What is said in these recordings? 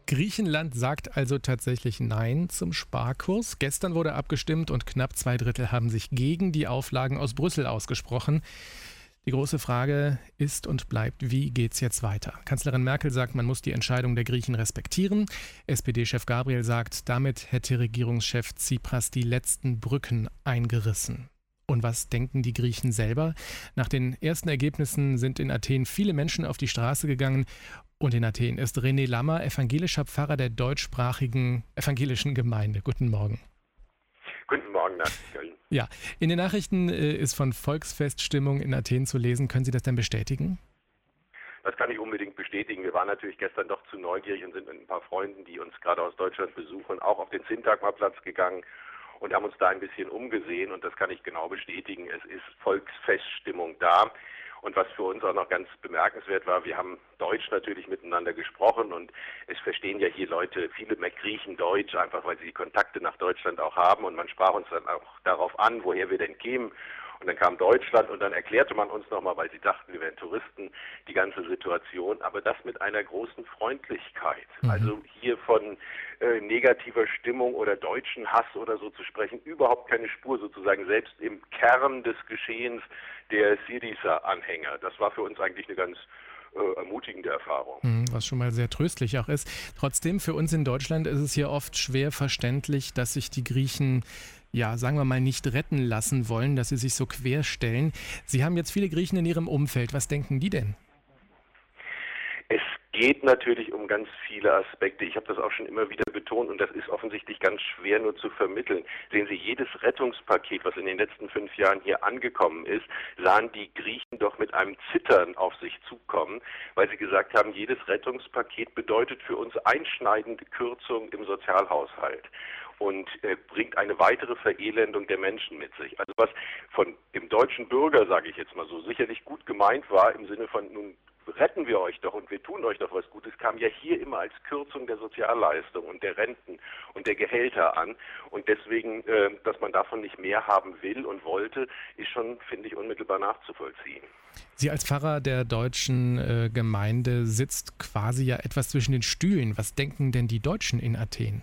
Griechenland sagt also tatsächlich Nein zum Sparkurs. Gestern wurde abgestimmt und knapp 2/3 haben sich gegen die Auflagen aus Brüssel ausgesprochen. Die große Frage ist und bleibt, wie geht's jetzt weiter? Kanzlerin Merkel sagt, man muss die Entscheidung der Griechen respektieren. SPD-Chef Gabriel sagt, damit hätte Regierungschef Tsipras die letzten Brücken eingerissen. Und was denken die Griechen selber? Nach den ersten Ergebnissen sind in Athen viele Menschen auf die Straße gegangen. Und in Athen ist René Lammer, evangelischer Pfarrer der deutschsprachigen evangelischen Gemeinde. Guten Morgen. Guten Morgen nach Köln. Ja, in den Nachrichten ist von Volksfeststimmung in Athen zu lesen. Können Sie das denn bestätigen? Das kann ich unbedingt bestätigen. Wir waren natürlich gestern doch zu neugierig und sind mit ein paar Freunden, die uns gerade aus Deutschland besuchen, auch auf den Syntagmaplatz gegangen und haben uns da ein bisschen umgesehen. Und das kann ich genau bestätigen. Es ist Volksfeststimmung da. Und was für uns auch noch ganz bemerkenswert war, wir haben Deutsch natürlich miteinander gesprochen und es verstehen ja hier Leute, viele Griechen Deutsch, einfach weil sie Kontakte nach Deutschland auch haben und man sprach uns dann auch darauf an, woher wir denn kämen. Und dann kam Deutschland und dann erklärte man uns nochmal, weil sie dachten, wir wären Touristen, die ganze Situation, aber das mit einer großen Freundlichkeit. Also hier von negativer Stimmung oder deutschen Hass oder so zu sprechen, überhaupt keine Spur sozusagen, selbst im Kern des Geschehens der Syriza-Anhänger. Das war für uns eigentlich eine ganz ermutigende Erfahrung. Was schon mal sehr tröstlich auch ist. Trotzdem, für uns in Deutschland ist es hier oft schwer verständlich, dass sich die Griechen, ja, sagen wir mal, nicht retten lassen wollen, dass sie sich so querstellen. Sie haben jetzt viele Griechen in Ihrem Umfeld. Was denken die denn? Es geht natürlich um ganz viele Aspekte. Ich habe das auch schon immer wieder betont und das ist offensichtlich ganz schwer nur zu vermitteln. Sehen Sie, jedes Rettungspaket, was in den letzten 5 Jahren hier angekommen ist, sahen die Griechen doch mit einem Zittern auf sich zukommen, weil sie gesagt haben, jedes Rettungspaket bedeutet für uns einschneidende Kürzungen im Sozialhaushalt und bringt eine weitere Verelendung der Menschen mit sich. Also was von dem deutschen Bürger, sage ich jetzt mal so, sicherlich gut gemeint war im Sinne von, nun retten wir euch doch und wir tun euch doch was Gutes, kam ja hier immer als Kürzung der Sozialleistung und der Renten und der Gehälter an. Und deswegen, dass man davon nicht mehr haben will und wollte, ist schon, finde ich, unmittelbar nachzuvollziehen. Sie als Pfarrer der deutschen Gemeinde sitzt quasi ja etwas zwischen den Stühlen. Was denken denn die Deutschen in Athen?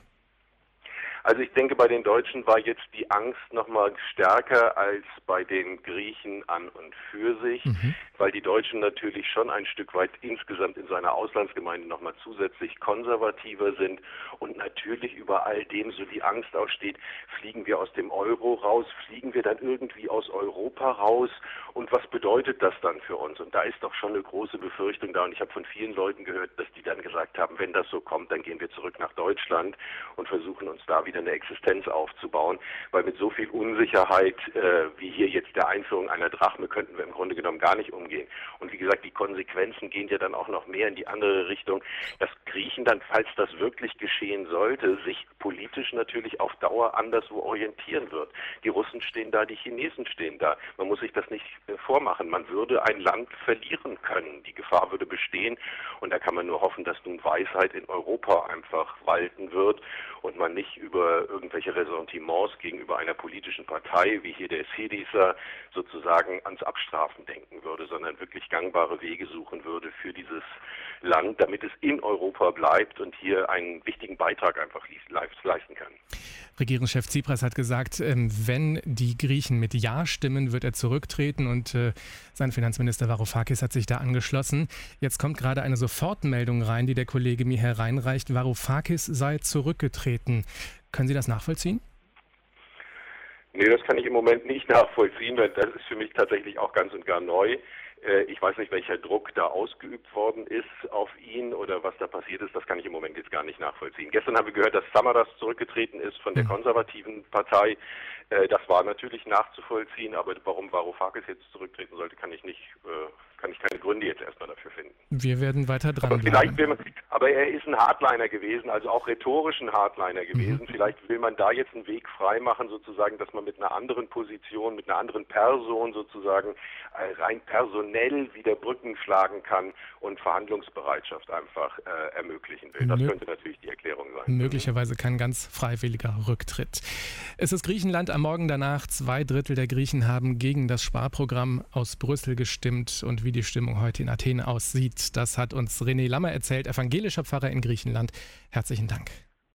Also ich denke, bei den Deutschen war jetzt die Angst noch mal stärker als bei den Griechen an und für sich, weil die Deutschen natürlich schon ein Stück weit insgesamt in seiner Auslandsgemeinde noch mal zusätzlich konservativer sind und natürlich über all dem so die Angst aussteht, fliegen wir aus dem Euro raus, fliegen wir dann irgendwie aus Europa raus und was bedeutet das dann für uns? Und da ist doch schon eine große Befürchtung da und ich habe von vielen Leuten gehört, dass die dann gesagt haben, wenn das so kommt, dann gehen wir zurück nach Deutschland und versuchen uns da wieder eine Existenz aufzubauen, weil mit so viel Unsicherheit wie hier jetzt der Einführung einer Drachme könnten wir im Grunde genommen gar nicht umgehen. Und wie gesagt, die Konsequenzen gehen ja dann auch noch mehr in die andere Richtung, dass Griechenland, falls das wirklich geschehen sollte, sich politisch natürlich auf Dauer anderswo orientieren wird. Die Russen stehen da, die Chinesen stehen da. Man muss sich das nicht vormachen. Man würde ein Land verlieren können. Die Gefahr würde bestehen und da kann man nur hoffen, dass nun Weisheit in Europa einfach walten wird und man nicht über irgendwelche Ressentiments gegenüber einer politischen Partei, wie hier der Syriza, sozusagen ans Abstrafen denken würde, sondern wirklich gangbare Wege suchen würde für dieses Land, damit es in Europa bleibt und hier einen wichtigen Beitrag einfach leisten kann. Regierungschef Tsipras hat gesagt, wenn die Griechen mit Ja stimmen, wird er zurücktreten und sein Finanzminister Varoufakis hat sich da angeschlossen. Jetzt kommt gerade eine Sofortmeldung rein, die der Kollege mir hereinreicht. Varoufakis sei zurückgetreten. Können Sie das nachvollziehen? Nee, das kann ich im Moment nicht nachvollziehen, weil das ist für mich tatsächlich auch ganz und gar neu. Ich weiß nicht, welcher Druck da ausgeübt worden ist auf ihn oder was da passiert ist. Das kann ich im Moment jetzt gar nicht nachvollziehen. Gestern haben wir gehört, dass Samaras zurückgetreten ist von der konservativen Partei. Das war natürlich nachzuvollziehen, aber warum Varoufakis jetzt zurücktreten sollte, kann ich keine Gründe jetzt erstmal dafür finden. Wir werden weiter dranbleiben. Aber er ist ein Hardliner gewesen, also auch rhetorisch ein Hardliner gewesen. Vielleicht will man da jetzt einen Weg freimachen, sozusagen, dass man mit einer anderen Position, mit einer anderen Person sozusagen rein personell wieder Brücken schlagen kann und Verhandlungsbereitschaft einfach ermöglichen will. Das könnte natürlich die Erklärung sein. Möglicherweise kein ganz freiwilliger Rücktritt. Es ist Griechenland am Morgen danach. 2/3 der Griechen haben gegen das Sparprogramm aus Brüssel gestimmt. Und wie die Stimmung heute in Athen aussieht, das hat uns René Lammer erzählt, evangelischer Pfarrer in Griechenland. Herzlichen Dank.